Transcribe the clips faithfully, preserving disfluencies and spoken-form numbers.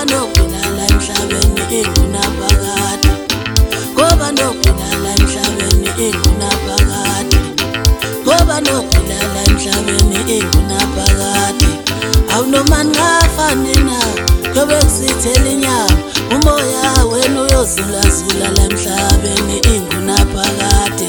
ngoba nokubulala emhlabeni ingunaphakade ngoba nokubulala emhlabeni ingunaphakade ngoba nokubulala emhlabeni ingunaphakade awunoma ngafani na yobe kusithela inyama umoya wena uyozula zula la emhlabeni ingunaphakade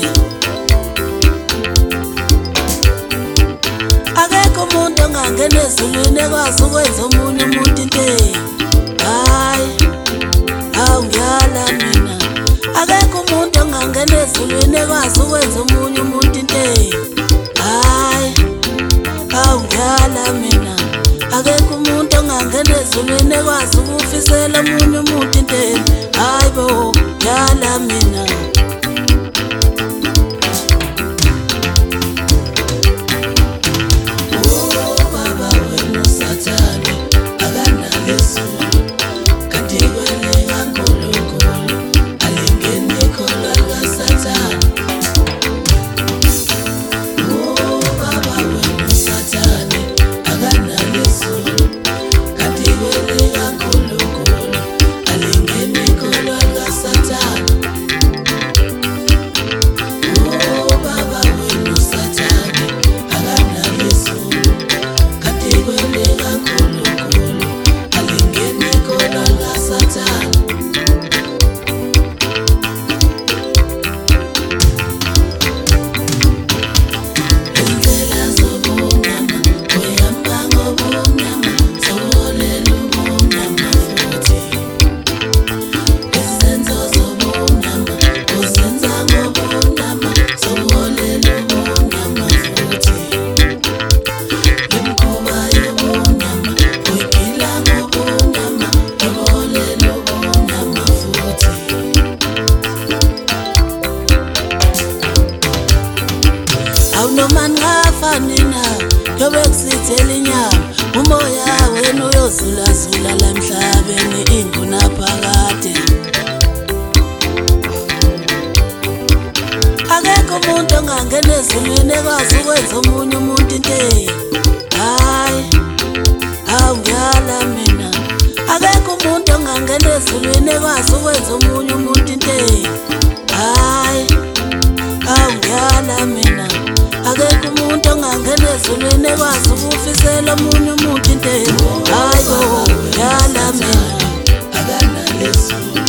akekho umuntu ongangena ezulwini ekwazi ukwenza omunye umuntu into hayi awu ngiyala mina akekho umuntu ongangena ezulwini ekwazi ukwenza omunye umuntu into hayi awu ngiyala mina akekho umuntu ongangena ezulwini ekwazi ukufisela omunye umuntu into hayi bo ngiyala mina noma ngafani na yobe kusithela inyama umoya wena uyozula zula la emhlabeni ingunaphakade akekho umuntu ongangena ezulwini ekwazi ukwenza omunye umuntu into hayi awu ngiyala mina akekho umuntu ongangena ezulwini ekwazi ukwenza omunye umuntu into hayi awu ngiyala mina akekho umuntu ongangena ezulwini ekwazi ukufisela omunye umuntu into hayi bo ngiyala mina akanaleso